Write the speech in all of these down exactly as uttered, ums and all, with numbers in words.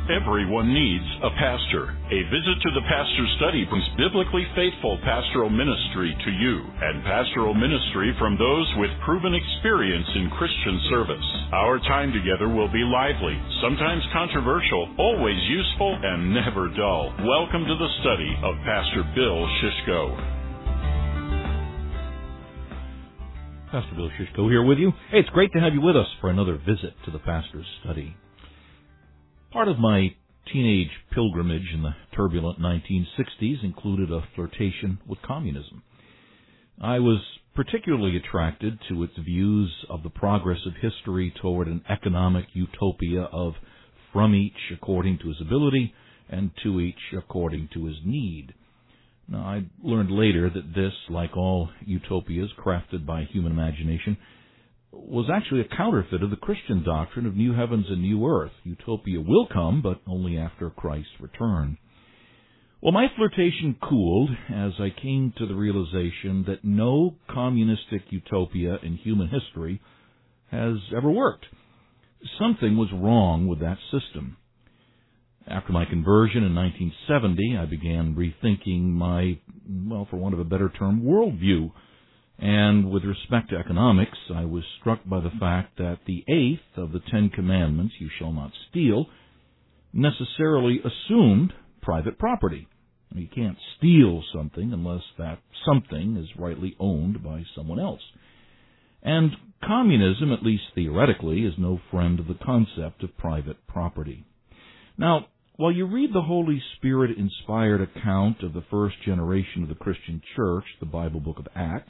Everyone needs a pastor. A visit to the Pastor Study brings biblically faithful pastoral ministry to you, and pastoral ministry from those with proven experience in Christian service. Our time together will be lively, sometimes controversial, always useful, and never dull. Welcome to the study of Pastor Bill Shishko. Pastor Bill Shishko here with you. Hey, it's great to have you with us for another visit to the Pastor's Study. Part of my teenage pilgrimage in the turbulent nineteen sixties included a flirtation with communism. I was particularly attracted to its views of the progress of history toward an economic utopia of from each according to his ability and to each according to his need. Now, I learned later that this, like all utopias crafted by human imagination, was actually a counterfeit of the Christian doctrine of new heavens and new earth. Utopia will come, but only after Christ's return. Well, my flirtation cooled as I came to the realization that no communistic utopia in human history has ever worked. Something was wrong with that system. After my conversion in nineteen seventy, I began rethinking my, well, for want of a better term, worldview. And with respect to economics, I was struck by the fact that the eighth of the Ten Commandments, you shall not steal, necessarily assumed private property. You can't steal something unless that something is rightly owned by someone else. And communism, at least theoretically, is no friend of the concept of private property. Now, while you read the Holy Spirit-inspired account of the first generation of the Christian church, the Bible book of Acts,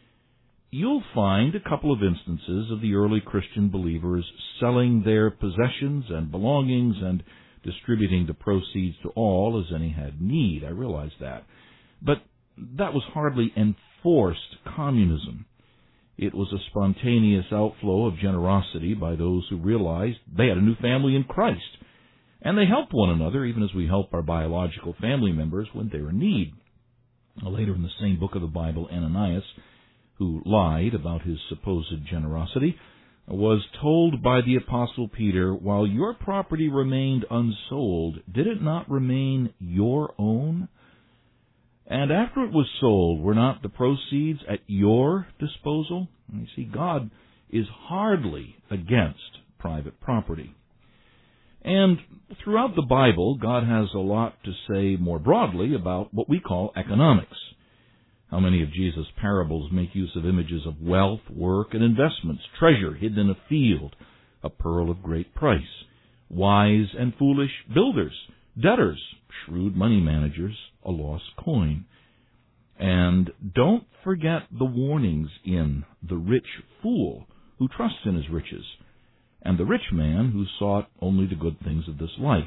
you'll find a couple of instances of the early Christian believers selling their possessions and belongings and distributing the proceeds to all as any had need. I realize that. But that was hardly enforced communism. It was a spontaneous outflow of generosity by those who realized they had a new family in Christ. And they helped one another, even as we help our biological family members when they're in need. Now, later in the same book of the Bible, Ananias, who lied about his supposed generosity, was told by the Apostle Peter, while your property remained unsold, did it not remain your own? And after it was sold, were not the proceeds at your disposal? And you see, God is hardly against private property. And throughout the Bible, God has a lot to say more broadly about what we call economics. How many of Jesus' parables make use of images of wealth, work, and investments, treasure hidden in a field, a pearl of great price, wise and foolish builders, debtors, shrewd money managers, a lost coin. And don't forget the warnings in the rich fool who trusts in his riches, and the rich man who sought only the good things of this life.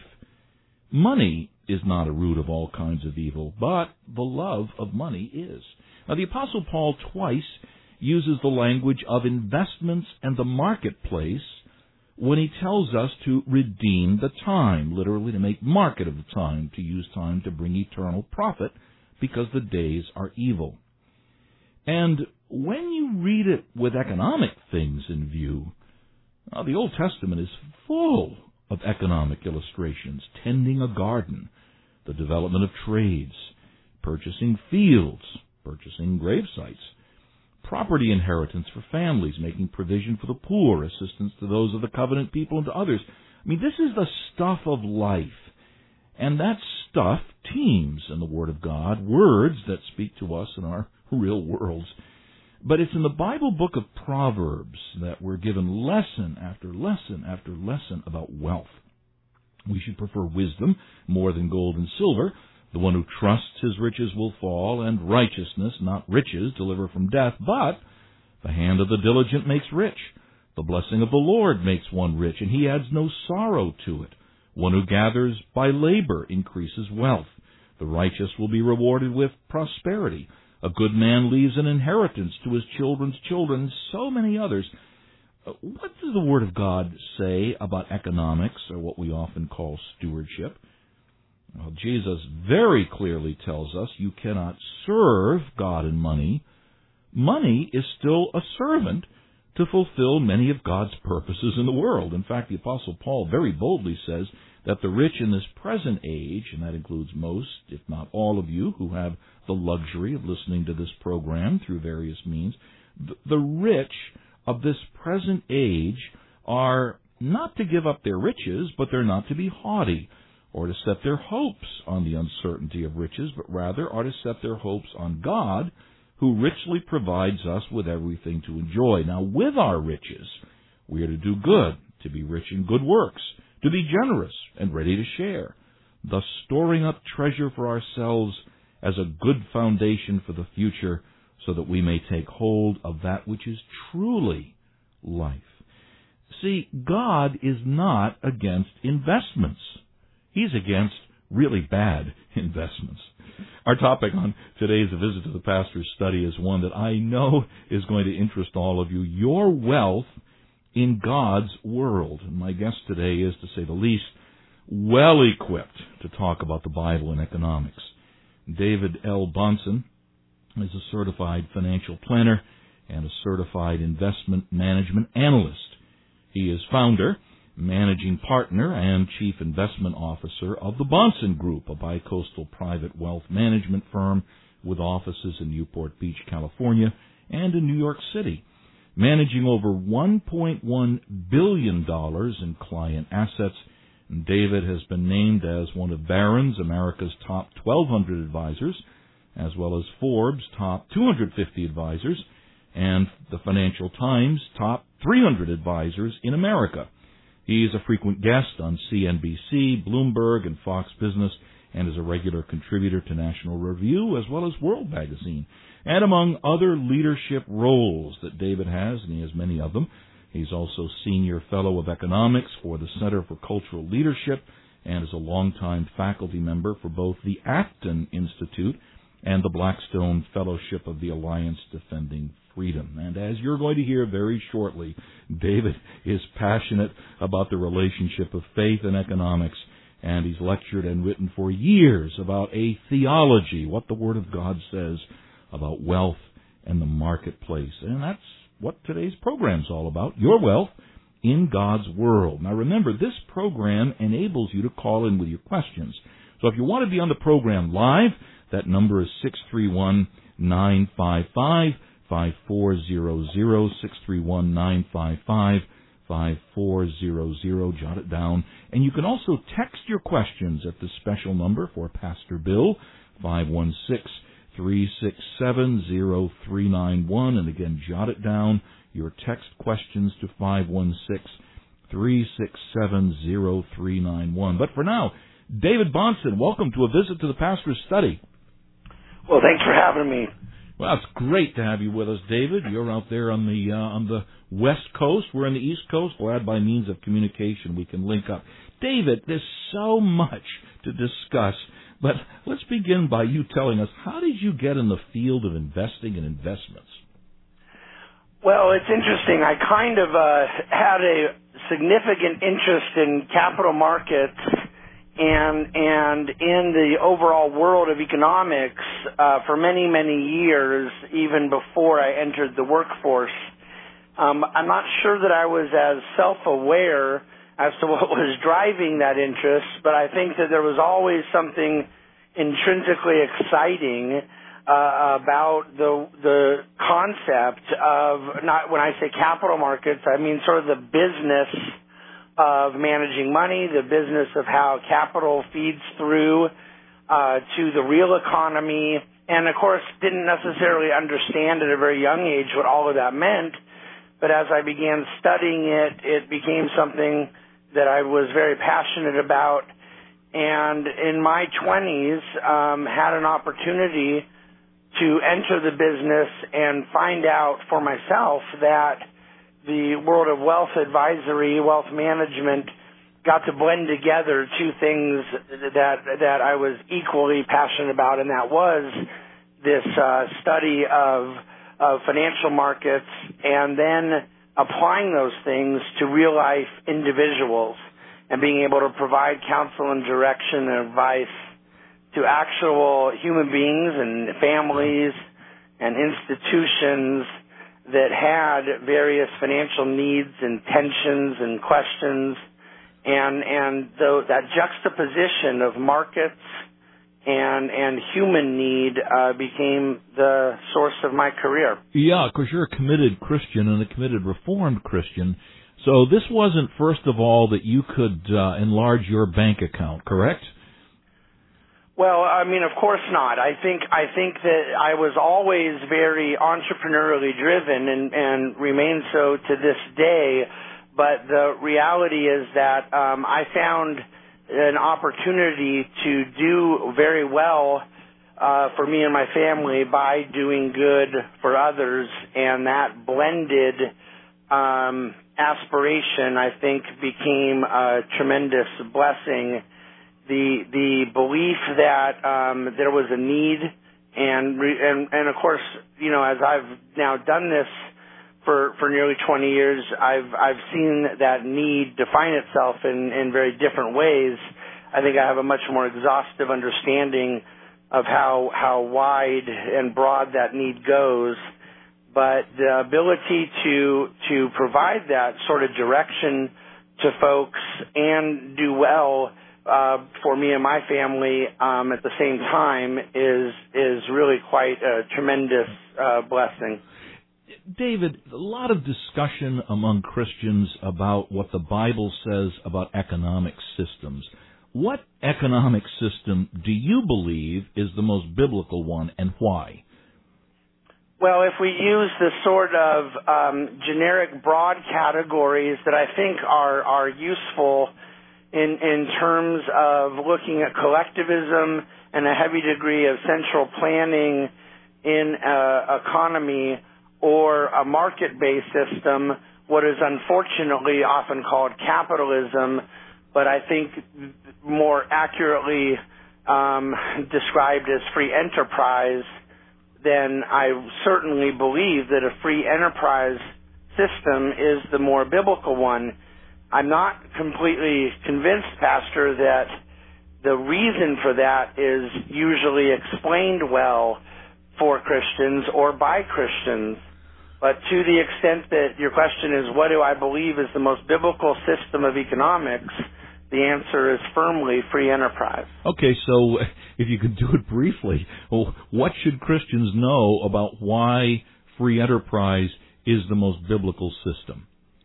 Money is not a root of all kinds of evil, but the love of money is. Now, the Apostle Paul twice uses the language of investments and the marketplace when he tells us to redeem the time, literally to make market of the time, to use time to bring eternal profit, because the days are evil. And when you read it with economic things in view, now, the Old Testament is full of economic illustrations: tending a garden, the development of trades, purchasing fields, purchasing grave sites, property inheritance for families, making provision for the poor, assistance to those of the covenant people and to others. I mean, this is the stuff of life. And that stuff teems in the Word of God, words that speak to us in our real worlds. But it's in the Bible book of Proverbs that we're given lesson after lesson after lesson about wealth. We should prefer wisdom more than gold and silver. The one who trusts his riches will fall, and righteousness, not riches, deliver from death. But the hand of the diligent makes rich. The blessing of the Lord makes one rich, and he adds no sorrow to it. One who gathers by labor increases wealth. The righteous will be rewarded with prosperity. A good man leaves an inheritance to his children's children, so many others. What does the Word of God say about economics, or what we often call stewardship? Well, Jesus very clearly tells us you cannot serve God and money. Money is still a servant to fulfill many of God's purposes in the world. In fact, the Apostle Paul very boldly says that the rich in this present age, and that includes most, if not all of you, who have the luxury of listening to this program through various means, the rich of this present age are not to give up their riches, but they're not to be haughty, or to set their hopes on the uncertainty of riches, but rather are to set their hopes on God, who richly provides us with everything to enjoy. Now, with our riches, we are to do good, to be rich in good works, to be generous and ready to share, thus storing up treasure for ourselves as a good foundation for the future, so that we may take hold of that which is truly life. See, God is not against investments. He's against really bad investments. Our topic on today's Visit to the Pastor's Study is one that I know is going to interest all of you. Your wealth in God's world. And my guest today is, to say the least, well equipped to talk about the Bible and economics. David L. Bahnsen is a certified financial planner and a certified investment management analyst. He is founder, managing partner, and chief investment officer of the Bahnsen Group, a bicoastal private wealth management firm with offices in Newport Beach, California, and in New York City, managing over one point one billion dollars in client assets. David has been named as one of Barron's, America's top twelve hundred advisors, as well as Forbes' top two hundred fifty advisors, and the Financial Times' top three hundred advisors in America. He is a frequent guest on C N B C, Bloomberg, and Fox Business, and is a regular contributor to National Review as well as World Magazine. And among other leadership roles that David has, and he has many of them, he's also Senior Fellow of Economics for the Center for Cultural Leadership, and is a longtime faculty member for both the Acton Institute and the Blackstone Fellowship of the Alliance Defending Freedom. And as you're going to hear very shortly, David is passionate about the relationship of faith and economics, and he's lectured and written for years about a theology, what the Word of God says about wealth and the marketplace. And that's what today's program's all about, your wealth in God's world. Now remember, this program enables you to call in with your questions. So if you want to be on the program live, that number is six three one, nine five five, five four zero zero, six three one, nine five five, five four zero zero. Jot it down. And you can also text your questions at the special number for Pastor Bill, five one six, three six seven, zero three nine one. And again, jot it down, your text questions to five one six, three six seven, zero three nine one. But for now, David Bahnsen, welcome to a Visit to the Pastor's Study. Well, thanks for having me. Well, it's great to have you with us, David. You're out there on the uh, on the West Coast. We're on the East Coast. Glad by means of communication we can link up. David, there's so much to discuss, but let's begin by you telling us, how did you get in the field of investing and investments? Well, it's interesting. I kind of uh, had a significant interest in capital markets and and in the overall world of economics uh, for many, many years, even before I entered the workforce. Um, I'm not sure that I was as self-aware as to what was driving that interest, but I think that there was always something intrinsically exciting uh, about the the concept of, not when I say capital markets, I mean sort of the business of managing money, the business of how capital feeds through uh, to the real economy, and of course didn't necessarily understand at a very young age what all of that meant, but as I began studying it, it became something that I was very passionate about, and in my twenties um, had an opportunity to enter the business and find out for myself that the world of wealth advisory, wealth management, got to blend together two things that that I was equally passionate about, and that was this uh, study of, of financial markets and then applying those things to real-life individuals and being able to provide counsel and direction and advice to actual human beings and families and institutions that had various financial needs and tensions and questions, and and the, that juxtaposition of markets and and human need uh, became the source of my career. Yeah, because you're a committed Christian and a committed Reformed Christian. So this wasn't, first of all, that you could uh, enlarge your bank account, correct? Well, I mean, of course not. I think I think that I was always very entrepreneurially driven and, and remain so to this day. But the reality is that um, I found an opportunity to do very well uh, for me and my family by doing good for others, and that blended um, aspiration, I think, became a tremendous blessing. The the belief that um, there was a need, and, re, and and of course, you know, as I've now done this for for nearly twenty years, I've I've seen that need define itself in in very different ways. I think I have a much more exhaustive understanding of how how wide and broad that need goes. But the ability to to provide that sort of direction to folks and do well uh, for me and my family um, at the same time is is really quite a tremendous uh, blessing. David, a lot of discussion among Christians about what the Bible says about economic systems. What economic system do you believe is the most biblical one, and why? Well, if we use the sort of um, generic broad categories that I think are are useful in in terms of looking at collectivism and a heavy degree of central planning in an economy or a market-based system, what is unfortunately often called capitalism, but I think more accurately um, described as free enterprise, then I certainly believe that a free enterprise system is the more biblical one. I'm not completely convinced, Pastor, that the reason for that is usually explained well for Christians or by Christians. But to the extent that your question is, what do I believe is the most biblical system of economics, the answer is firmly free enterprise. Okay, so if you could do it briefly, well, what should Christians know about why free enterprise is the most biblical system?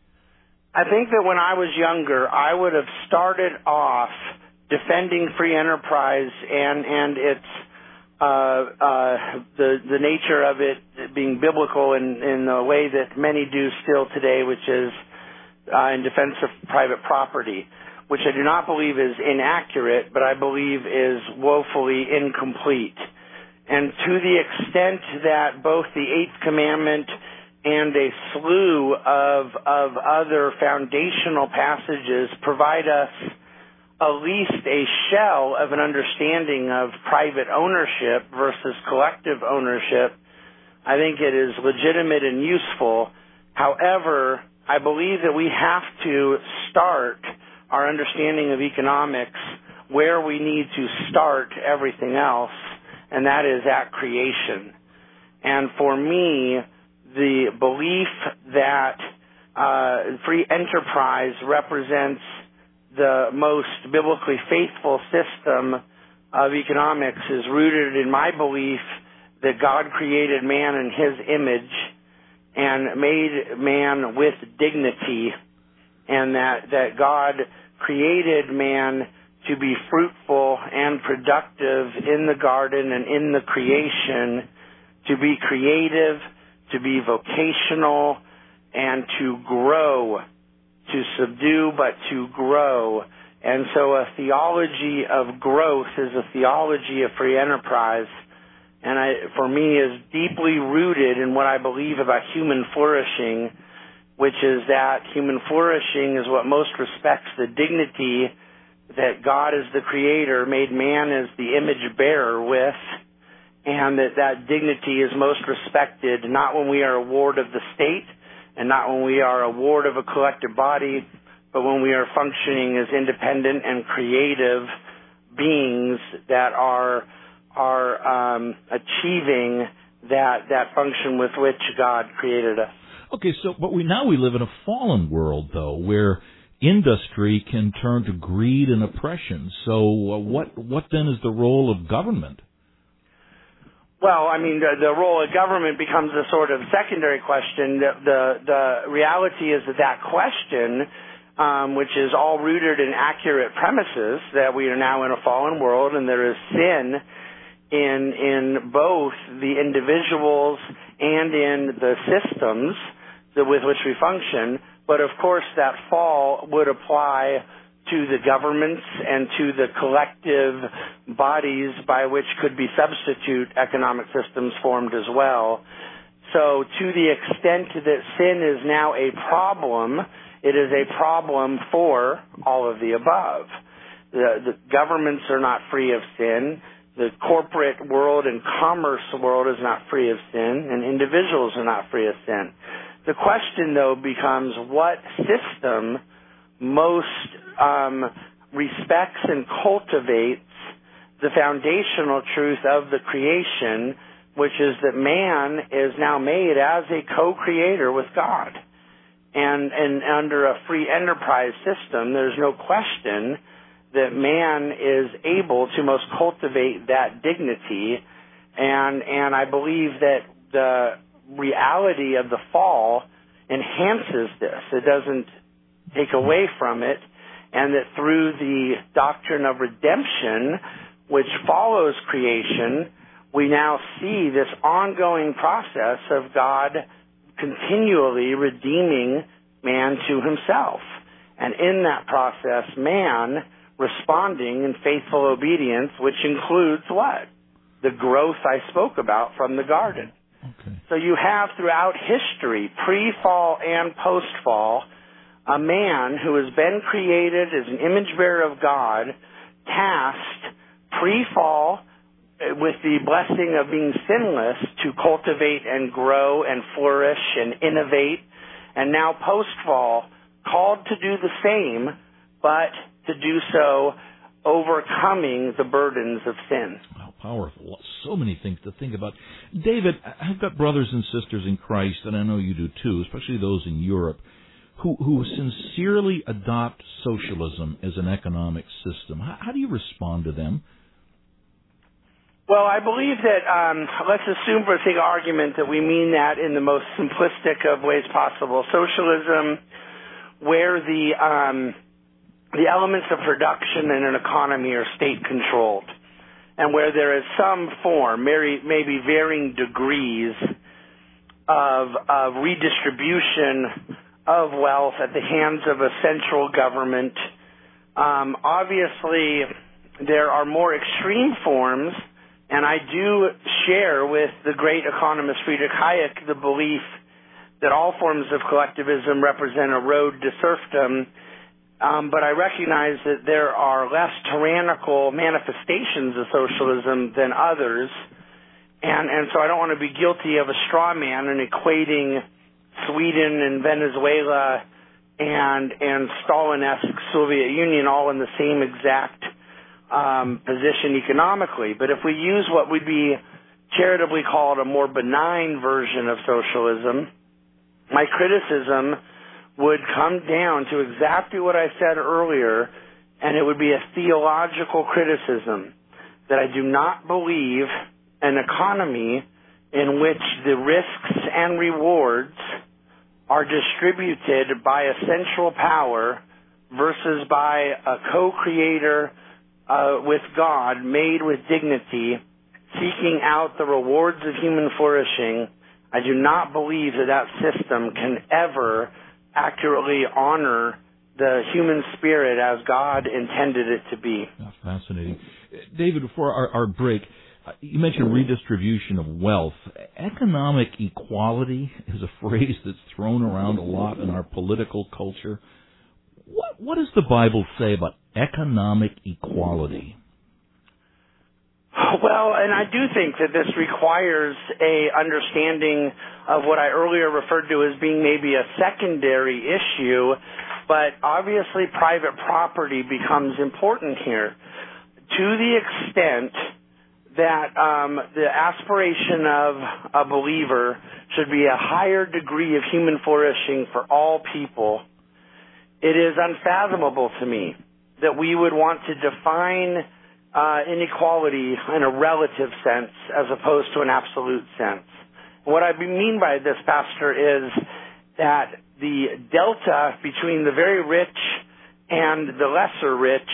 I think that when I was younger, I would have started off defending free enterprise and, and its Uh, uh, the the nature of it being biblical in, in the way that many do still today, which is uh, in defense of private property, which I do not believe is inaccurate, but I believe is woefully incomplete. And to the extent that both the Eighth Commandment and a slew of of other foundational passages provide us at least a shell of an understanding of private ownership versus collective ownership, I think it is legitimate and useful. However, I believe that we have to start our understanding of economics where we need to start everything else, and that is at creation. And for me, the belief that uh, free enterprise represents the most biblically faithful system of economics is rooted in my belief that God created man in His image and made man with dignity, and that, that God created man to be fruitful and productive in the garden and in the creation, to be creative, to be vocational, and to grow. To subdue, but to grow. And so a theology of growth is a theology of free enterprise, and I, for me, is deeply rooted in what I believe about human flourishing, which is that human flourishing is what most respects the dignity that God as the Creator made man as the image bearer with, and that that dignity is most respected not when we are a ward of the state, and not when we are a ward of a collective body, but when we are functioning as independent and creative beings that are are um, achieving that that function with which God created us. Okay, so but we now we live in a fallen world, though, where industry can turn to greed and oppression. So uh, what what then is the role of government? Well, I mean, the, the role of government becomes a sort of secondary question. The the, the reality is that that question, um, which is all rooted in accurate premises, that we are now in a fallen world and there is sin in in both the individuals and in the systems that, with which we function. But of course, that fall would apply to the governments and to the collective bodies by which could be substitute economic systems formed as well. So to the extent that sin is now a problem, it is a problem for all of the above. The, the governments are not free of sin. The corporate world and commerce world is not free of sin, and individuals are not free of sin. The question, though, becomes what system most um, respects and cultivates the foundational truth of the creation, which is that man is now made as a co-creator with God. And, and under a free enterprise system, there's no question that man is able to most cultivate that dignity. And, and I believe that the reality of the fall enhances this. It doesn't take away from it, and that through the doctrine of redemption, which follows creation, we now see this ongoing process of God continually redeeming man to himself. And in that process, man responding in faithful obedience, which includes what? The growth I spoke about from the garden. Okay. So you have throughout history, pre-fall and post-fall, a man who has been created as an image bearer of God, tasked pre-fall with the blessing of being sinless to cultivate and grow and flourish and innovate, and now post-fall, called to do the same, but to do so overcoming the burdens of sin. Wow, powerful. So many things to think about. David, I've got brothers and sisters in Christ, and I know you do too, especially those in Europe, who, who sincerely adopt socialism as an economic system. How, how do you respond to them? Well, I believe that, um, let's assume for the sake of argument that we mean that in the most simplistic of ways possible. Socialism, where the um, the elements of production in an economy are state-controlled, and where there is some form, maybe varying degrees of, of redistribution of wealth at the hands of a central government. Um, obviously, there are more extreme forms, and I do share with the great economist Friedrich Hayek the belief that all forms of collectivism represent a road to serfdom, um, but I recognize that there are less tyrannical manifestations of socialism than others, and, and so I don't want to be guilty of a straw man and equating Sweden and Venezuela and and Stalin-esque Soviet Union all in the same exact um, position economically. But if we use what would be charitably called a more benign version of socialism, my criticism would come down to exactly what I said earlier, and it would be a theological criticism that I do not believe an economy in which the risks and rewards are distributed by a central power versus by a co-creator uh, with God, made with dignity, seeking out the rewards of human flourishing. I do not believe that that system can ever accurately honor the human spirit as God intended it to be. That's fascinating. David, before our, our break, you mentioned redistribution of wealth. Economic equality is a phrase that's thrown around a lot in our political culture. What, what does the Bible say about economic equality? Well, and I do think that this requires a understanding of what I earlier referred to as being maybe a secondary issue, but obviously private property becomes important here. To the extent that um, the aspiration of a believer should be a higher degree of human flourishing for all people, it is unfathomable to me that we would want to define uh, inequality in a relative sense as opposed to an absolute sense. What I mean by this, Pastor, is that the delta between the very rich and the lesser rich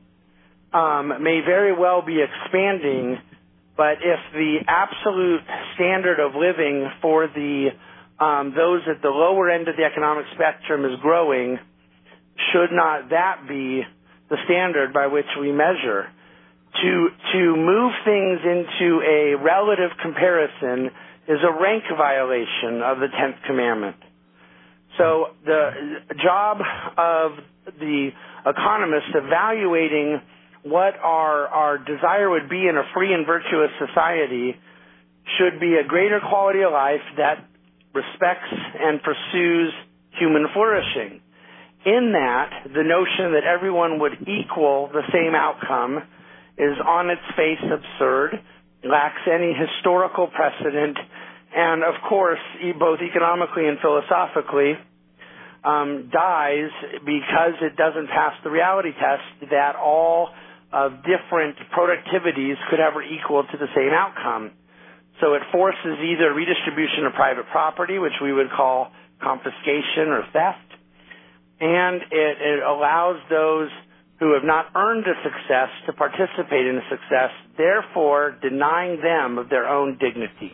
um, may very well be expanding, but if the absolute standard of living for the um, those at the lower end of the economic spectrum is growing, should not that be the standard by which we measure? To to move things into a relative comparison is a rank violation of the tenth commandment. So the job of the economist evaluating what our, our desire would be in a free and virtuous society should be a greater quality of life that respects and pursues human flourishing. In that, the notion that everyone would equal the same outcome is on its face absurd, lacks any historical precedent, and of course, both economically and philosophically, um, dies because it doesn't pass the reality test that all of different productivities could ever equal to the same outcome. So it forces either redistribution of private property, which we would call confiscation or theft, and it, it allows those who have not earned a success to participate in a success, therefore denying them of their own dignity.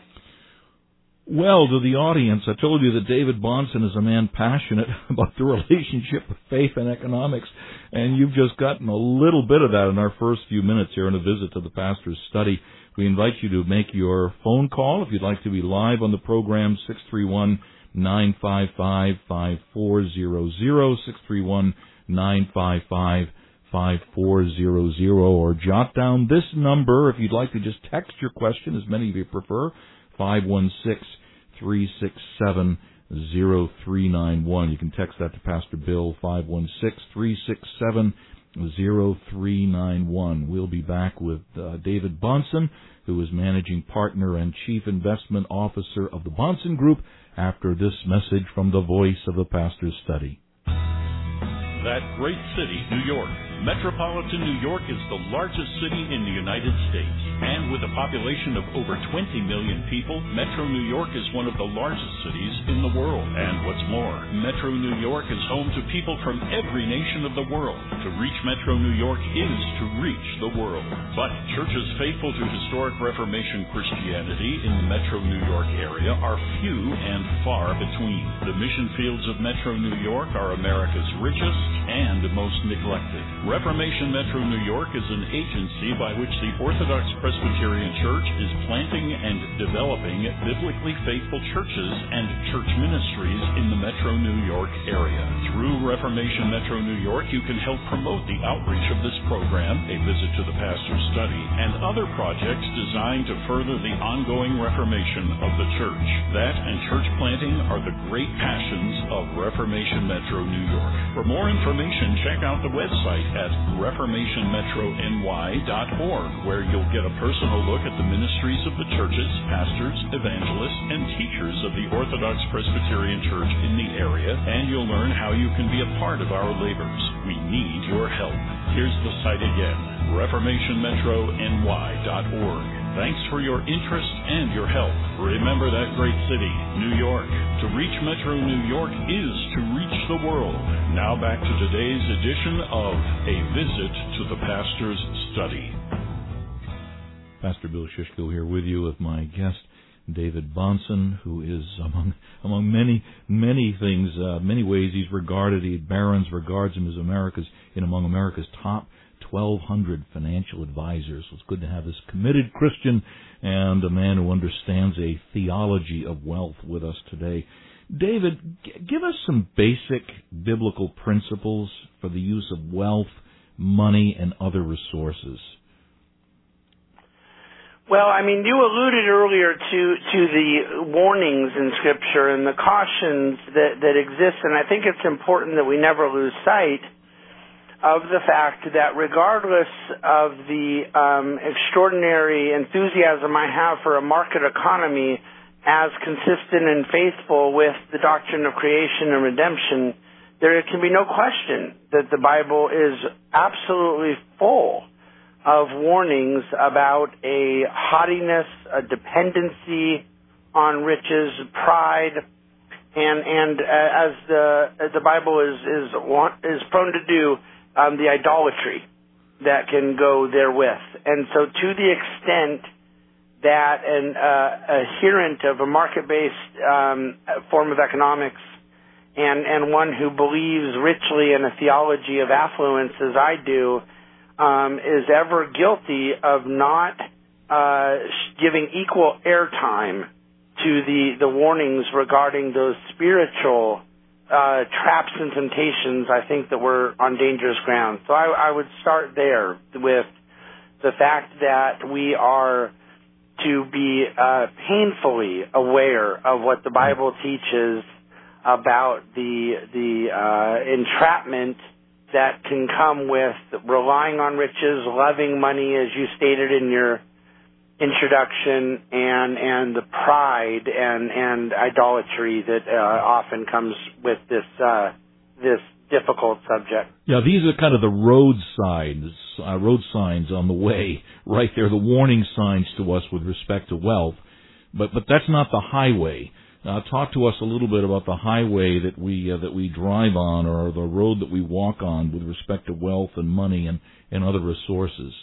Well, to the audience, I told you that David Bahnsen is a man passionate about the relationship of faith and economics, and you've just gotten a little bit of that in our first few minutes here in a visit to the pastor's study. We invite you to make your phone call if you'd like to be live on the program, six three one, nine five five, five four zero zero, six three one, nine five five, five four zero zero, or jot down this number if you'd like to just text your question, as many of you prefer, five one six, three six seven, zero three nine one. You can text that to Pastor Bill, five one six, three six seven, zero three nine one. We'll be back with uh, David Bahnsen, who is Managing Partner and Chief Investment Officer of the Bahnsen Group, after this message from the voice of the Pastor's Study. That great city, New York. Metropolitan New York is the largest city in the United States, and with a population of over twenty million people, Metro New York is one of the largest cities in the world. And what's more, Metro New York is home to people from every nation of the world. To reach Metro New York is to reach the world. But churches faithful to historic Reformation Christianity in the Metro New York area are few and far between. The mission fields of Metro New York are America's richest and most neglected. Reformation Metro New York is an agency by which the Orthodox Presbyterian Church is planting and developing biblically faithful churches and church ministries in the Metro New York area. Through Reformation Metro New York, you can help promote the outreach of this program, a visit to the pastor's study, and other projects designed to further the ongoing reformation of the church. That and church planting are the great passions of Reformation Metro New York. For more information, check out the website at reformation metro n y dot org, where you'll get a personal look at the ministries of the churches, pastors, evangelists, and teachers of the Orthodox Presbyterian Church in the area, and you'll learn how you can be a part of our labors. We need your help. Here's the site again, reformation metro n y dot org. Thanks for your interest and your help. Remember that great city, New York. To reach Metro New York is to reach the world. Now back to today's edition of A Visit to the Pastor's Study. Pastor Bill Shishko here with you with my guest, David Bahnsen, who is among among many, many things, uh, many ways he's regarded. He, Barron's regards him as America's, in among America's top twelve hundred financial advisors. So it's good to have this committed Christian and a man who understands a theology of wealth with us today. David, g- give us some basic biblical principles for the use of wealth, money, and other resources. Well, I mean, you alluded earlier to, to the warnings in Scripture and the cautions that, that exist, and I think it's important that we never lose sight of the fact that regardless of the um, extraordinary enthusiasm I have for a market economy as consistent and faithful with the doctrine of creation and redemption, there can be no question that the Bible is absolutely full of warnings about a haughtiness, a dependency on riches, pride, and and uh, as the as the Bible is is is prone to do, um, the idolatry that can go therewith. And so, to the extent that an uh, adherent of a market-based um, form of economics and and one who believes richly in a theology of affluence, as I do, um, is ever guilty of not uh, giving equal airtime to the, the warnings regarding those spiritual uh, traps and temptations, I think that we're on dangerous ground. So I, I would start there with the fact that we are to be uh, painfully aware of what the Bible teaches about the the uh, entrapment that can come with relying on riches, loving money, as you stated in your introduction, and and the pride and and idolatry that uh, often comes with this uh, this difficult subject. Yeah, these are kind of the road signs, uh, road signs on the way, right there, the warning signs to us with respect to wealth. But but that's not the highway. Uh, talk to us a little bit about the highway that we uh, that we drive on, or the road that we walk on with respect to wealth and money and, and other resources.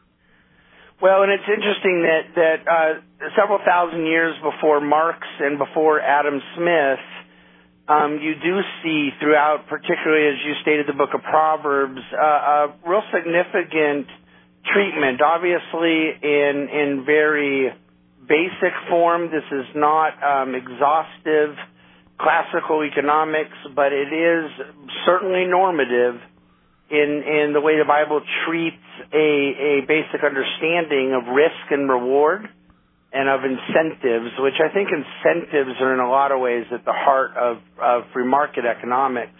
Well, and it's interesting that that uh, several thousand years before Marx and before Adam Smith, um, you do see throughout, particularly as you stated, the book of Proverbs, uh, a real significant treatment. Obviously, in in very basic form. This is not um, exhaustive classical economics, but it is certainly normative in in the way the Bible treats a, a basic understanding of risk and reward and of incentives, which I think incentives are in a lot of ways at the heart of, of free market economics.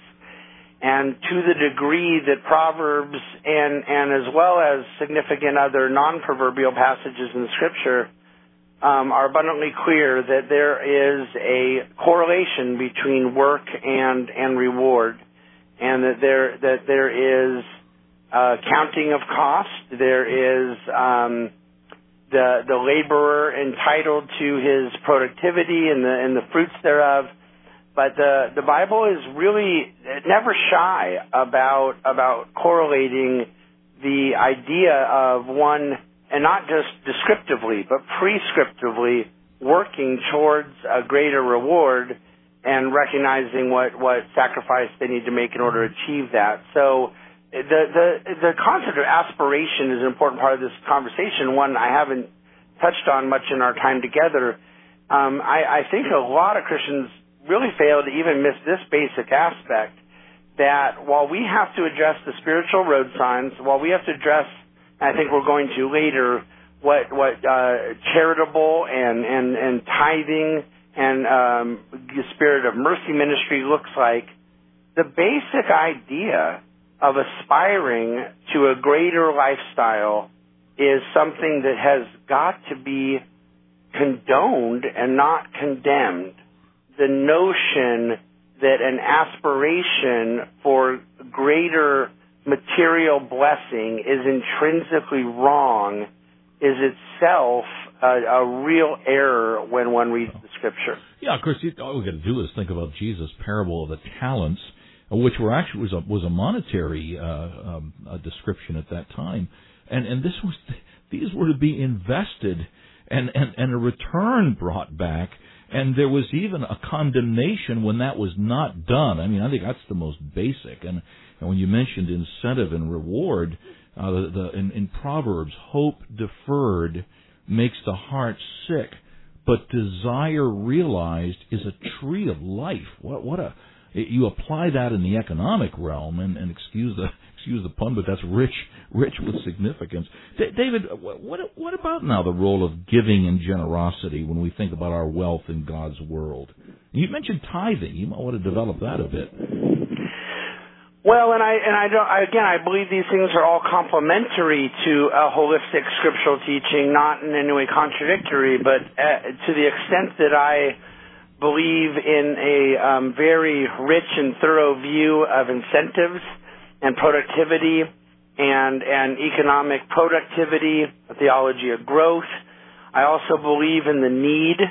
And to the degree that Proverbs and, and as well as significant other non-proverbial passages in Scripture um, are abundantly clear that there is a correlation between work and, and reward, and that there that there is uh, counting of cost. There is um, the the laborer entitled to his productivity and the and the fruits thereof. But the the Bible is really never shy about about correlating the idea of one, and not just descriptively, but prescriptively working towards a greater reward and recognizing what, what sacrifice they need to make in order to achieve that. So the the the concept of aspiration is an important part of this conversation, one I haven't touched on much in our time together. Um, I, I think a lot of Christians really fail to even miss this basic aspect, that while we have to address the spiritual road signs, while we have to address, I think we're going to later, what what uh, charitable and, and, and tithing and um, the spirit of mercy ministry looks like, the basic idea of aspiring to a greater lifestyle is something that has got to be condoned and not condemned. The notion that an aspiration for greater material blessing is intrinsically wrong is itself a, a real error when one reads the Scripture. Yeah, of course, all we've got to do is think about Jesus' parable of the talents, which were actually was a, was a monetary uh, um, a description at that time, and and this was these were to be invested and, and, and a return brought back. And there was even a condemnation when that was not done. I mean, I think that's the most basic. And, and when you mentioned incentive and reward, uh, the, the, in, in Proverbs, hope deferred makes the heart sick, but desire realized is a tree of life. What, what a you apply that in the economic realm, and, and excuse the excuse the pun, but that's rich, rich with significance. D- David, what what about now the role of giving and generosity when we think about our wealth in God's world? You mentioned tithing. You might want to develop that a bit. Well, and I and I don't I, again I believe these things are all complementary to a holistic scriptural teaching, not in any way contradictory. But uh, to the extent that I believe in a um, very rich and thorough view of incentives and productivity and and economic productivity, a theology of growth, I also believe in the need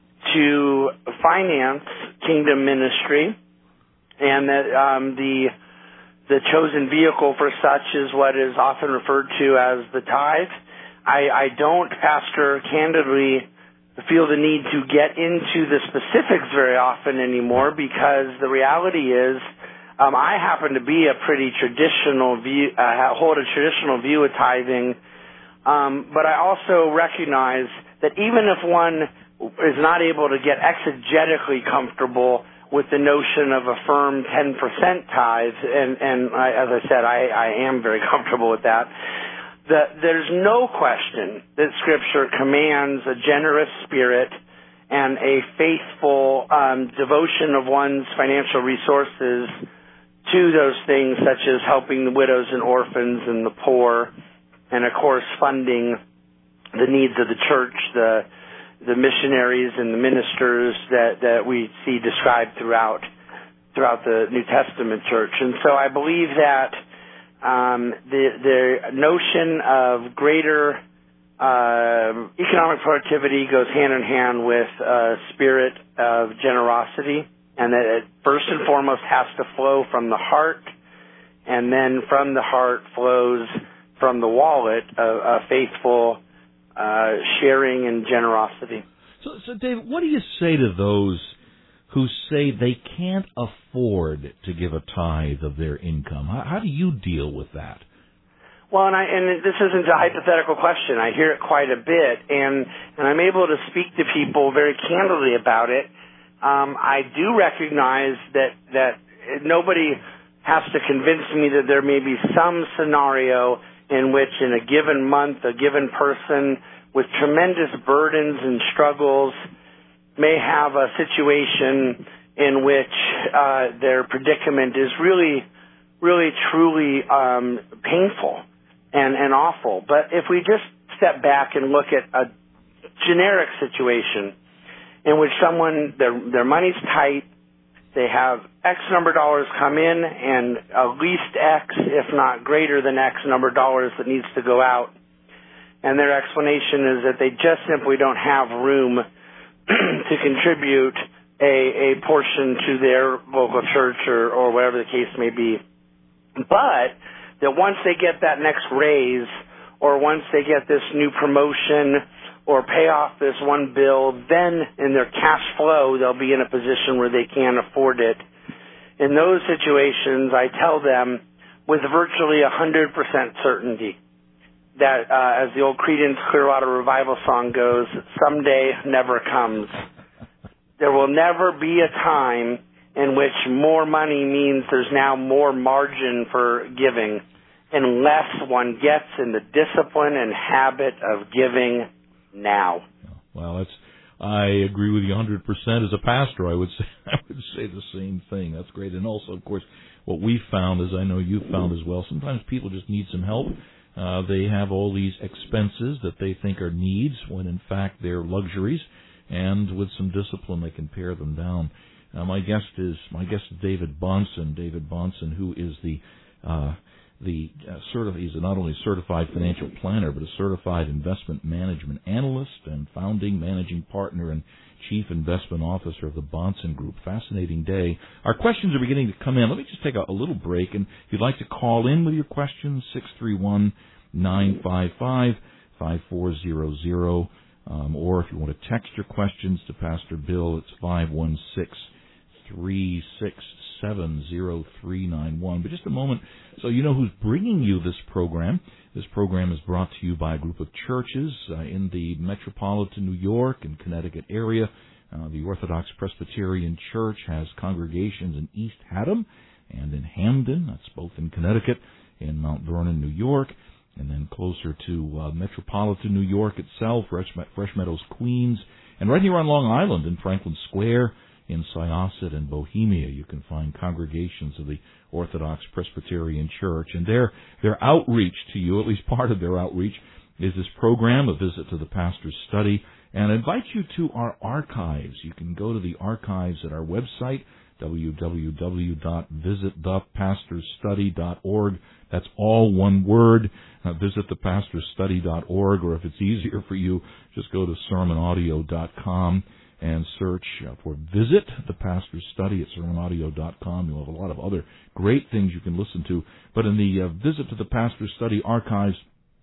to finance kingdom ministry, and that um, the The chosen vehicle for such is what is often referred to as the tithe. I, I don't, Pastor, candidly feel the need to get into the specifics very often anymore, because the reality is um, I happen to be a pretty traditional view, uh, hold a traditional view of tithing, um, but I also recognize that even if one is not able to get exegetically comfortable with the notion of a firm ten percent tithe, and, and I, as I said, I, I am very comfortable with that, that there's no question that Scripture commands a generous spirit and a faithful um, devotion of one's financial resources to those things, such as helping the widows and orphans and the poor, and, of course, funding the needs of the church, the the missionaries and the ministers that, that we see described throughout throughout the New Testament church. And so I believe that um, the, the notion of greater uh, economic productivity goes hand in hand with a spirit of generosity, and that it first and foremost has to flow from the heart, and then from the heart flows from the wallet a, a faithful Uh, sharing and generosity. So, so, David, what do you say to those who say they can't afford to give a tithe of their income? How, how do you deal with that? Well, and, I, and this isn't a hypothetical question. I hear it quite a bit, and, and I'm able to speak to people very candidly about it. Um, I do recognize that, that nobody has to convince me that there may be some scenario in which in a given month, a given person with tremendous burdens and struggles may have a situation in which uh, their predicament is really, really, truly um, painful and, and awful. But if we just step back and look at a generic situation in which someone, their, their money's tight, they have X number of dollars come in and at least X, if not greater than X number of dollars that needs to go out. And their explanation is that they just simply don't have room to contribute a, a portion to their local church or, or whatever the case may be. But that once they get that next raise, or once they get this new promotion, or pay off this one bill, then in their cash flow, they'll be in a position where they can afford it. In those situations, I tell them with virtually one hundred percent certainty that, uh, as the old Creedence Clearwater Revival song goes, someday never comes. There will never be a time in which more money means there's now more margin for giving, unless one gets in the discipline and habit of giving now. Well, that's, I agree with you one hundred percent. As a pastor, I would say I would say the same thing. That's great. And also, of course, what we've found, as I know you've found as well, sometimes people just need some help. Uh, they have all these expenses that they think are needs when, in fact, they're luxuries. And with some discipline, they can pare them down. Uh, my guest is my guest is David Bahnsen. David Bahnsen, who is the uh, The uh, certi- he's not only a certified financial planner, but a certified investment management analyst and founding managing partner and chief investment officer of the Bahnsen Group. Fascinating day. Our questions are beginning to come in. Let me just take a, a little break, and if you'd like to call in with your questions, six three one, nine five five, five four zero zero, um, or if you want to text your questions to Pastor Bill, it's five one six, three six seven zero three nine one. But just a moment, so you know who's bringing you this program. This program is brought to you by a group of churches uh, in the metropolitan New York and Connecticut area. Uh, the Orthodox Presbyterian Church has congregations in East Haddam and in Hamden. That's both in Connecticut, in Mount Vernon, New York, and then closer to uh, metropolitan New York itself, Fresh, Fresh Meadows, Queens, and right here on Long Island in Franklin Square, in Syosset and Bohemia, you can find congregations of the Orthodox Presbyterian Church. And their their outreach to you, at least part of their outreach, is this program, A Visit to the Pastor's Study. And I invite you to our archives. You can go to the archives at our website, w w w dot visit the pastors study dot org. That's all one word, uh, visit the pastors study dot org, or if it's easier for you, just go to sermon audio dot com and search uh, for Visit the Pastor's Study at sermon audio dot com. You'll have a lot of other great things you can listen to. But in the uh, Visit to the Pastor's Study archives,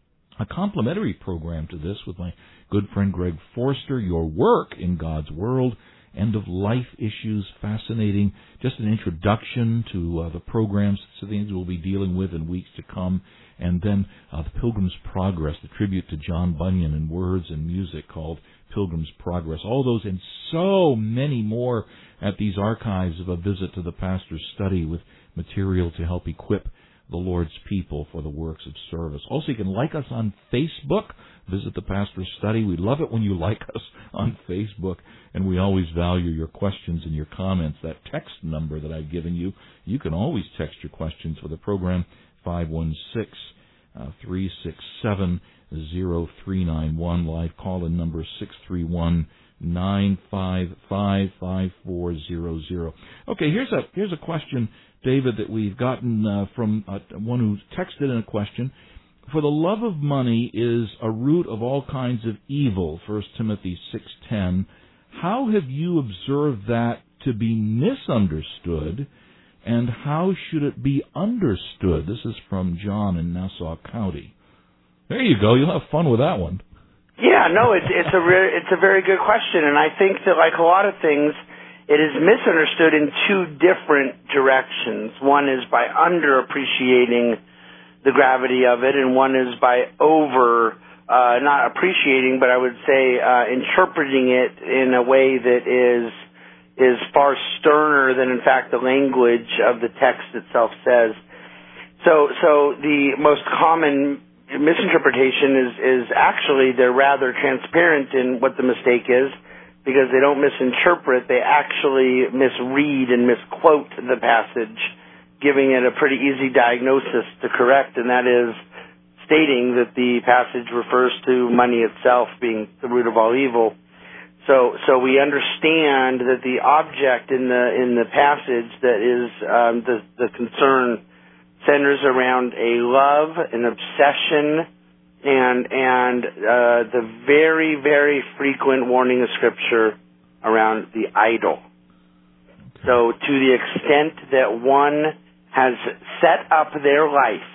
a complimentary program to this with my good friend Greg Forster, Your Work in God's World, End-of-Life Issues, fascinating, just an introduction to uh, the programs, the things we'll be dealing with in weeks to come, and then uh, The Pilgrim's Progress, the tribute to John Bunyan in words and music called Pilgrim's Progress. All those and so many more at these archives of A Visit to the Pastor's Study with material to help equip the Lord's people for the works of service. Also, you can like us on Facebook, Visit the Pastor's Study. We love it when you like us on Facebook, and we always value your questions and your comments. That text number that I've given you, you can always text your questions for the program, five one six, three six seven, zero three nine one. Live call-in number six three one, nine five five, five four zero zero. Okay, here's a here's a question, David, that we've gotten uh, from uh, one who texted in a question. For the love of money is a root of all kinds of evil, First Timothy six ten. How have you observed that to be misunderstood, and how should it be understood? This is from John in Nassau County. There you go. You'll have fun with that one. Yeah, no, it's it's a re- it's a very good question, and I think that, like a lot of things, it is misunderstood in two different directions. One is by underappreciating the gravity of it, and one is by over, uh, not appreciating, but I would say uh, interpreting it in a way that is is far sterner than, in fact, the language of the text itself says. So, so the most common misinterpretation is is actually they're rather transparent in what the mistake is, because they don't misinterpret, they actually misread and misquote the passage, giving it a pretty easy diagnosis to correct, and that is stating that the passage refers to money itself being the root of all evil. So, so we understand that the object in the in the passage that is um, the the concern centers around a love, an obsession, and and uh, the very very frequent warning of Scripture around the idol. So, to the extent that one has set up their life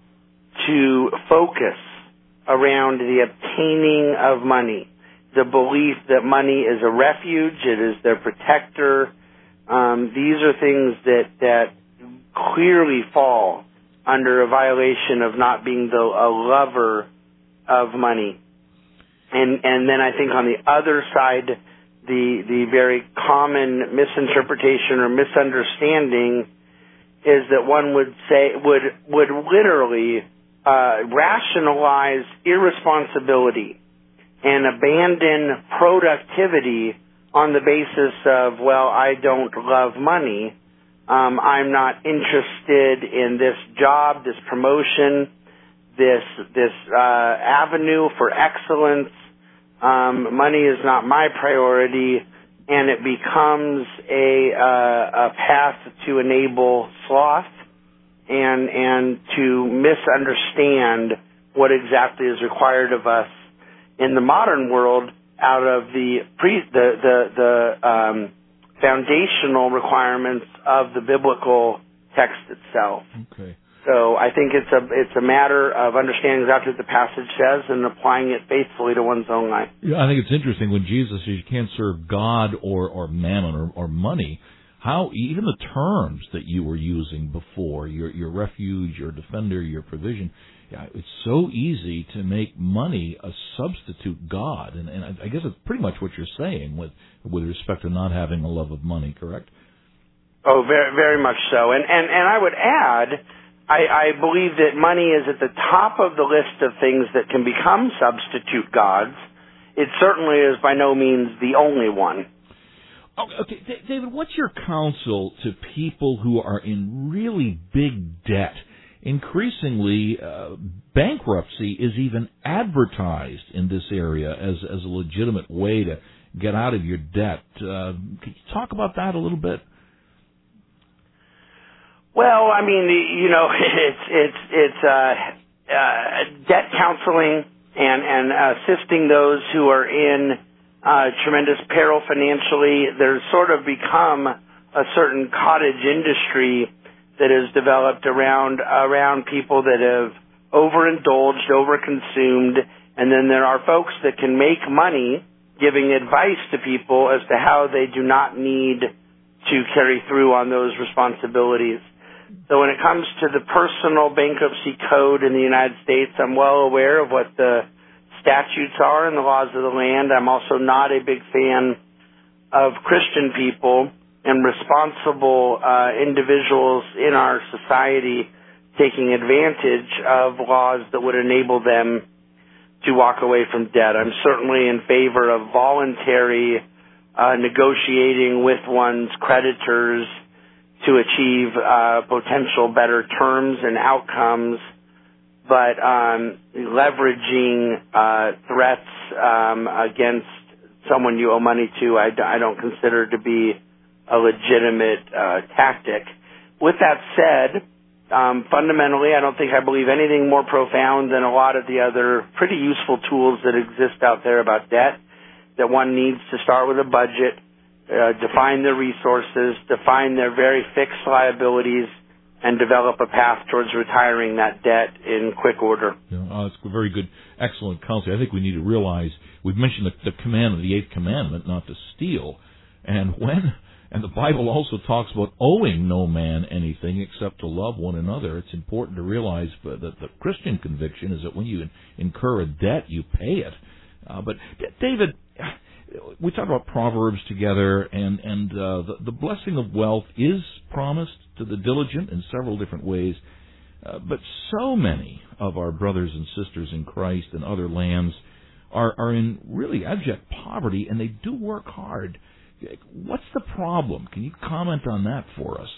to focus around the obtaining of money, the belief that money is a refuge, it is their protector. Um, these are things that, that clearly fall under a violation of not being the, a lover of money. And, and then I think on the other side, the, the very common misinterpretation or misunderstanding is that one would say, would, would literally uh, rationalize irresponsibility and abandon productivity on the basis of, well, I don't love money. Um, I'm not interested in this job, this promotion, this this uh, avenue for excellence. Um, money is not my priority, and it becomes a uh, a path to enable sloth and and to misunderstand what exactly is required of us in the modern world out of the pre the the, the um, foundational requirements of the biblical text itself. Okay. So I think it's a it's a matter of understanding exactly what the passage says and applying it faithfully to one's own life. Yeah, I think it's interesting when Jesus says you can't serve God or, or mammon or, or money, how even the terms that you were using before, your your refuge, your defender, your provision, yeah, it's so easy to make money a substitute God. And, and I guess it's pretty much what you're saying with with respect to not having a love of money, correct? Oh, very very much so. And and, and I would add, I, I believe that money is at the top of the list of things that can become substitute gods. It certainly is by no means the only one. Okay, David, what's your counsel to people who are in really big debt? Increasingly, uh, bankruptcy is even advertised in this area as, as a legitimate way to get out of your debt. Uh, can you talk about that a little bit? Well, I mean, you know, it's it's it's uh, uh, debt counseling and and assisting those who are in uh, tremendous peril financially. There's sort of become a certain cottage industry that has developed around around people that have overindulged, overconsumed, and then there are folks that can make money giving advice to people as to how they do not need to carry through on those responsibilities. So when it comes to the personal bankruptcy code in the United States, I'm well aware of what the statutes are and the laws of the land. I'm also not a big fan of Christian people and responsible uh, individuals in our society taking advantage of laws that would enable them to walk away from debt. I'm certainly in favor of voluntary uh, negotiating with one's creditors to achieve uh, potential better terms and outcomes, but um, leveraging uh, threats um, against someone you owe money to, I, I don't consider to be a legitimate uh, tactic. With that said, um, fundamentally, I don't think I believe anything more profound than a lot of the other pretty useful tools that exist out there about debt, that one needs to start with a budget, uh, define their resources, define their very fixed liabilities, and develop a path towards retiring that debt in quick order. Yeah, uh, it's very good, excellent counsel. I think we need to realize, we've mentioned the, the command of the eighth commandment, not to steal, and when... And the Bible also talks about owing no man anything except to love one another. It's important to realize that the Christian conviction is that when you incur a debt, you pay it. Uh, but, David, we talked about Proverbs together, and, and uh, the, the blessing of wealth is promised to the diligent in several different ways. Uh, but so many of our brothers and sisters in Christ and other lands are, are in really abject poverty, and they do work hard. What's the problem? Can you comment on that for us?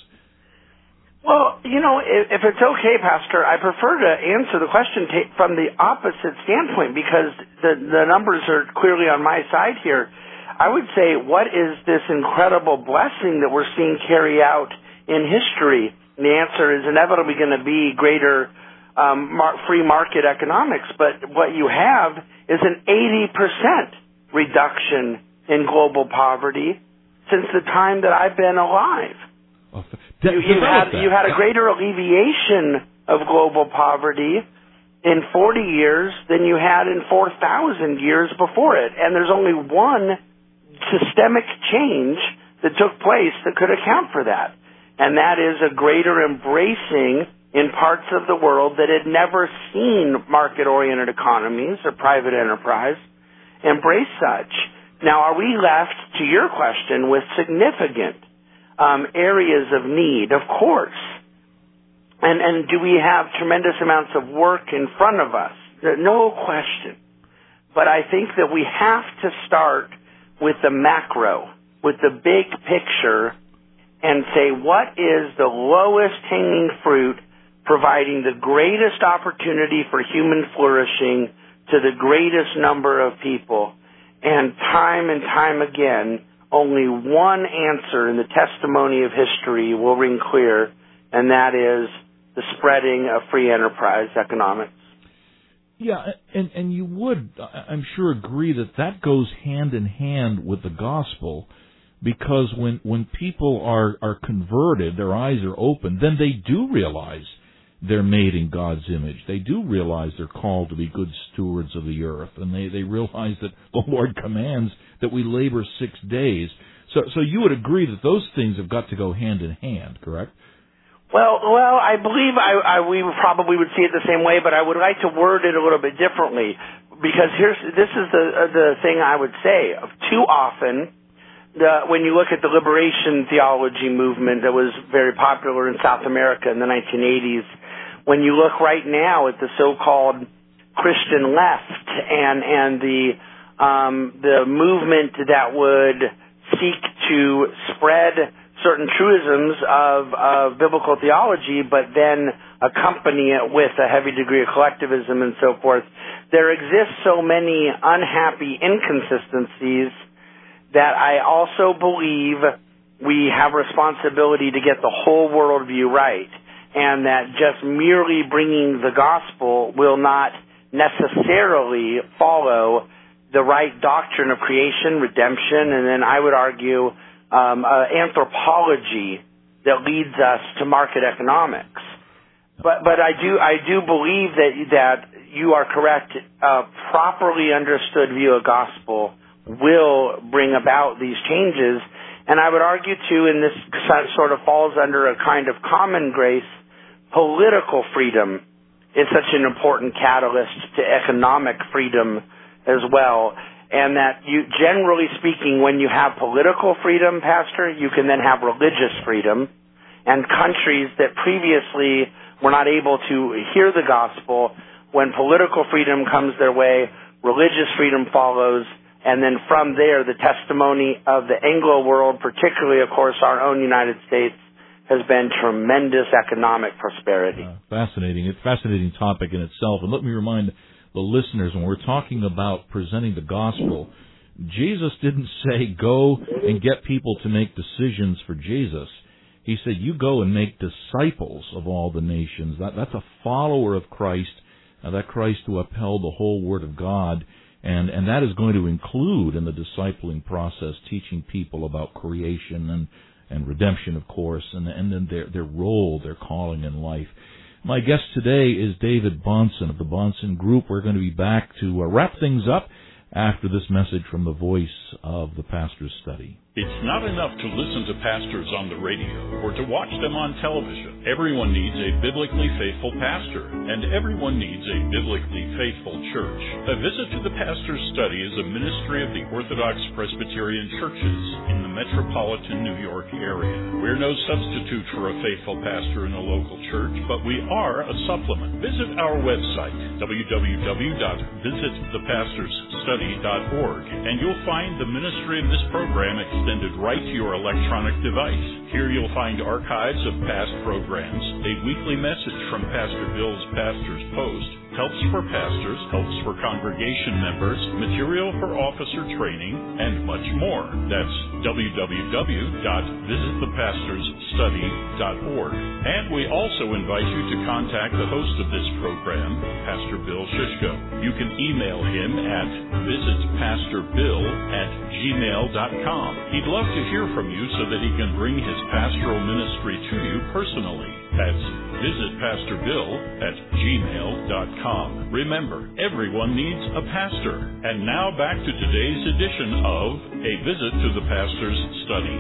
Well, you know, if, if it's okay, Pastor, I prefer to answer the question t- from the opposite standpoint because the, the numbers are clearly on my side here. I would say, what is this incredible blessing that we're seeing carry out in history? And the answer is inevitably going to be greater um, mar- free market economics. But what you have is an eighty percent reduction in global poverty since the time that I've been alive. Oh, you, you had you had a greater alleviation of global poverty in forty years than you had in four thousand years before it. And there's only one systemic change that took place that could account for that. And that is a greater embracing in parts of the world that had never seen market-oriented economies or private enterprise embrace such. Now, are we left, to your question, with significant um, areas of need? Of course. And, and do we have tremendous amounts of work in front of us? No question. But I think that we have to start with the macro, with the big picture, and say, what is the lowest hanging fruit providing the greatest opportunity for human flourishing to the greatest number of people? And time and time again, only one answer in the testimony of history will ring clear, and that is the spreading of free enterprise economics. Yeah, and, and you would, I'm sure, agree that that goes hand in hand with the gospel, because when, when people are, are converted, their eyes are open, then they do realize they're made in God's image. They do realize they're called to be good stewards of the earth, and they, they realize that the Lord commands that we labor six days. So, so you would agree that those things have got to go hand in hand, correct? Well, well, I believe I, I, we probably would see it the same way, but I would like to word it a little bit differently, because here's this is the the thing I would say. Too often, the, when you look at the liberation theology movement that was very popular in South America in the nineteen eighties, when you look right now at the so-called Christian left and and the um, the movement that would seek to spread certain truisms of, of biblical theology, but then accompany it with a heavy degree of collectivism and so forth. There exist so many unhappy inconsistencies that I also believe we have responsibility to get the whole worldview right, and that just merely bringing the gospel will not necessarily follow the right doctrine of creation, redemption, and then I would argue um, uh, anthropology that leads us to market economics. But but I do I do believe that that you are correct. A properly understood view of gospel will bring about these changes, and I would argue too, and this sort of falls under a kind of common grace, political freedom is such an important catalyst to economic freedom as well. And that you, generally speaking, when you have political freedom, Pastor, you can then have religious freedom. And countries that previously were not able to hear the gospel, when political freedom comes their way, religious freedom follows. And then from there, the testimony of the Anglo world, particularly, of course, our own United States, has been tremendous economic prosperity. Uh, fascinating. It's a fascinating topic in itself. And let me remind the listeners, when we're talking about presenting the gospel, Jesus didn't say go and get people to make decisions for Jesus. He said you go and make disciples of all the nations. That, that's a follower of Christ, uh, that Christ who upheld the whole Word of God. And, and that is going to include in the discipling process teaching people about creation and, and redemption, of course, and, and then their, their role, their calling in life. My guest today is David Bahnsen of the Bahnsen Group. We're going to be back to uh, wrap things up after this message from the voice of the Pastor's Study. It's not enough to listen to pastors on the radio or to watch them on television. Everyone needs a biblically faithful pastor, and everyone needs a biblically faithful church. A Visit to the Pastor's Study is a ministry of the Orthodox Presbyterian churches in the metropolitan New York area. We're no substitute for a faithful pastor in a local church, but we are a supplement. Visit our website, w w w dot visit the pastors study dot org, and you'll find the ministry of this program extended right to your electronic device. Here you'll find archives of past programs, a weekly message from Pastor Bill's Pastor's Post, helps for pastors, helps for congregation members, material for officer training, and much more. That's w w w dot visit the pastors study dot org. And we also invite you to contact the host of this program, Pastor Bill Shishko. You can email him at visit pastor bill at gmail dot com. He'd love to hear from you so that he can bring his pastoral ministry to you personally. That's visit pastor bill at gmail dot com. Remember, everyone needs a pastor. And now back to today's edition of A Visit to the Pastor's Study.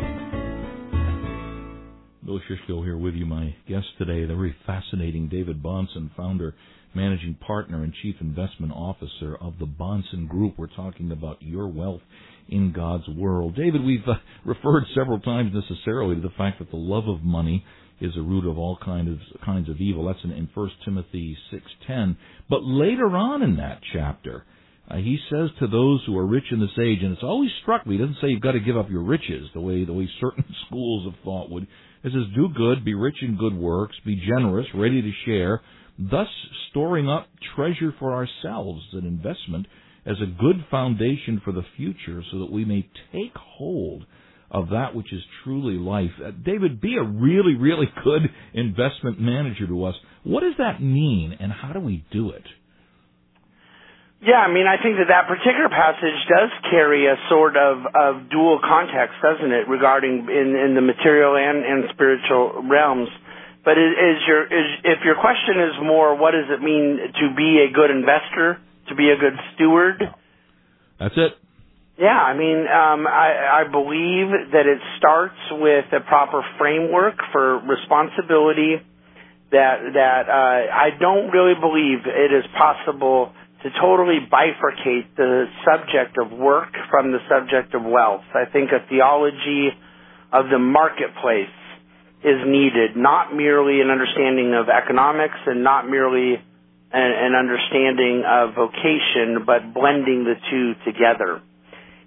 Bill Shishko here with you. My guest today, the very fascinating David Bahnsen, founder, managing partner, and chief investment officer of the Bahnsen Group. We're talking about your wealth in God's world. David, we've uh, referred several times necessarily to the fact that the love of money is a root of all kind of, kinds of evil. That's in, in First Timothy six ten. But later on in that chapter, uh, he says to those who are rich in this age, and it's always struck me, he doesn't say you've got to give up your riches the way the way certain schools of thought would. It says, do good, be rich in good works, be generous, ready to share, thus storing up treasure for ourselves, an investment, as a good foundation for the future, so that we may take hold of that which is truly life. Uh, David, be a really, really good investment manager to us. What does that mean, and how do we do it? Yeah, I mean, I think that that particular passage does carry a sort of, of dual context, doesn't it, regarding in, in the material and, and spiritual realms. But is, is your is, if your question is more, what does it mean to be a good investor, to be a good steward? That's it. Yeah, I mean, um, I, I believe that it starts with a proper framework for responsibility. That that uh, I don't really believe it is possible to totally bifurcate the subject of work from the subject of wealth. I think a theology of the marketplace is needed, not merely an understanding of economics and not merely an, an understanding of vocation, but blending the two together.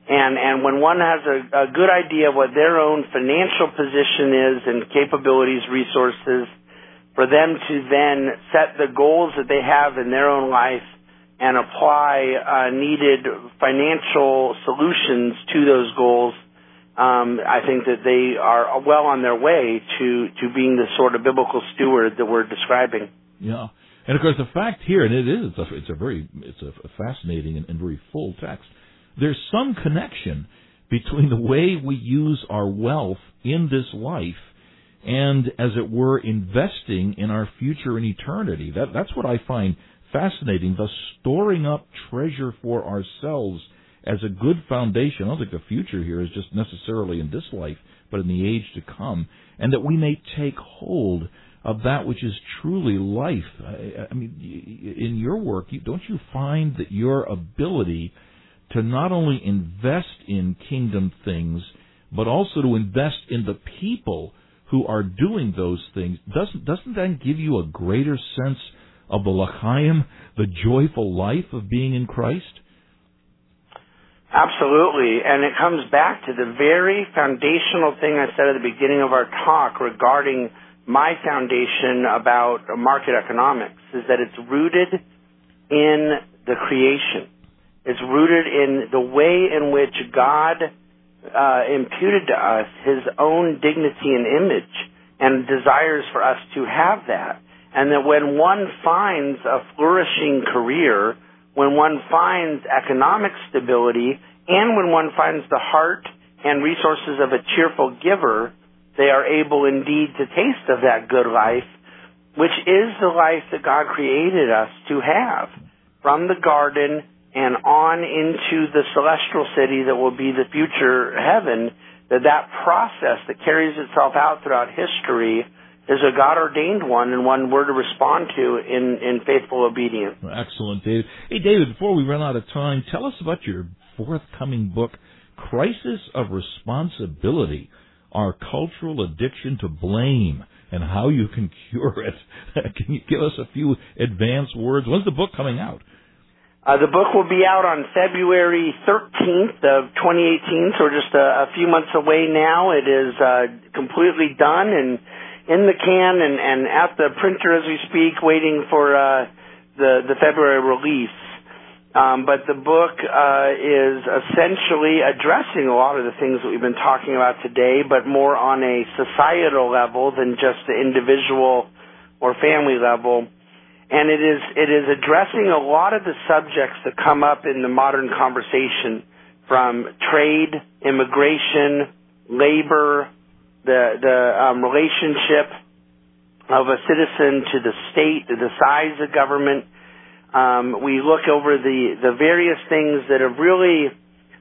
And, and when one has a, a good idea of what their own financial position is and capabilities, resources, for them to then set the goals that they have in their own life and apply uh, needed financial solutions to those goals, um, I think that they are well on their way to, to being the sort of biblical steward that we're describing. Yeah. And of course, the fact here, and it is, it's a, it's a very, it's a fascinating and, and very full text. There's some connection between the way we use our wealth in this life and, as it were, investing in our future in eternity. That, that's what I find fascinating, thus storing up treasure for ourselves as a good foundation. I don't think the future here is just necessarily in this life, but in the age to come, and that we may take hold of that which is truly life. I, I mean, in your work, you, don't you find that your ability to not only invest in kingdom things, but also to invest in the people who are doing those things, doesn't doesn't that give you a greater sense of the l'chaim, the joyful life of being in Christ? Absolutely, and it comes back to the very foundational thing I said at the beginning of our talk regarding my foundation about market economics, is that it's rooted in the creation. It's rooted in the way in which God uh, imputed to us His own dignity and image and desires for us to have that. And that when one finds a flourishing career, when one finds economic stability, and when one finds the heart and resources of a cheerful giver, they are able indeed to taste of that good life, which is the life that God created us to have, from the garden and on into the celestial city that will be the future heaven. That that process that carries itself out throughout history is a God-ordained one, and one we're to respond to in, in faithful obedience. Excellent, David. Hey, David, before we run out of time, tell us about your forthcoming book, Crisis of Responsibility, Our Cultural Addiction to Blame, and How You Can Cure It. Can you give us a few advance words? When's the book coming out? Uh, the book will be out on February thirteenth of twenty eighteen, so we're just a, a few months away now. It is uh, completely done and in the can and, and at the printer as we speak, waiting for uh, the, the February release. Um, but the book uh, is essentially addressing a lot of the things that we've been talking about today, but more on a societal level than just the individual or family level. And it is it is addressing a lot of the subjects that come up in the modern conversation, from trade, immigration, labor, the the um, relationship of a citizen to the state, to the size of government. Um, we look over the, the various things that have really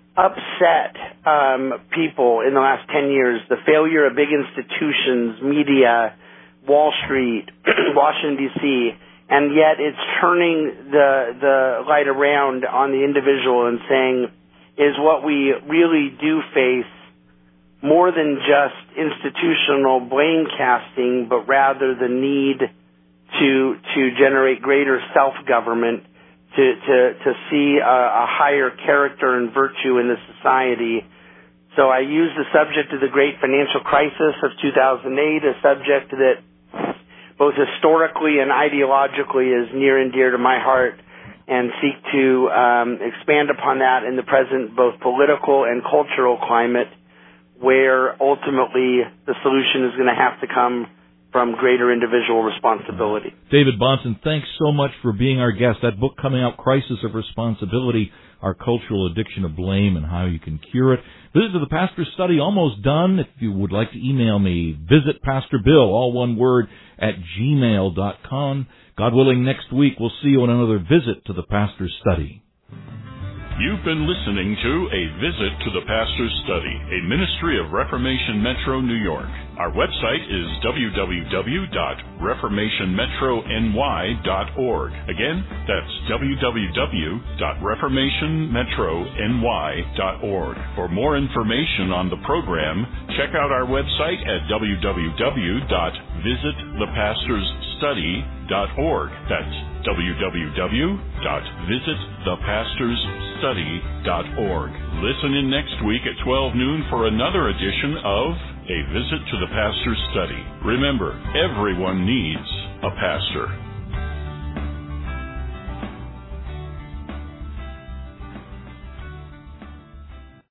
upset um, people in the last ten years, the failure of big institutions, media, Wall Street, Washington, D C, and yet it's turning the the light around on the individual and saying, is what we really do face more than just institutional blame casting, but rather the need to to generate greater self-government, to to, to see a, a higher character and virtue in the society. So I use the subject of the great financial crisis of two thousand eight, a subject that both historically and ideologically is near and dear to my heart, and seek to um, expand upon that in the present both political and cultural climate, where ultimately the solution is going to have to come from greater individual responsibility. David Bahnsen, thanks so much for being our guest. That book coming out, Crisis of Responsibility, Our Cultural Addiction to Blame and How You Can Cure It. Visit to the Pastor's Study, almost done. If you would like to email me, visit Pastor Bill, all one word, at gmail dot com. God willing, next week we'll see you on another visit to the Pastor's Study. You've been listening to A Visit to the Pastor's Study, a ministry of Reformation Metro New York. Our website is w w w dot reformation metro n y dot org. Again, that's w w w dot reformation metro n y dot org. For more information on the program, check out our website at w w w dot visit the pastors study dot org. That's w w w dot visit the pastors study dot org. Listen in next week at twelve noon for another edition of A Visit to the Pastor's Study. Remember, everyone needs a pastor.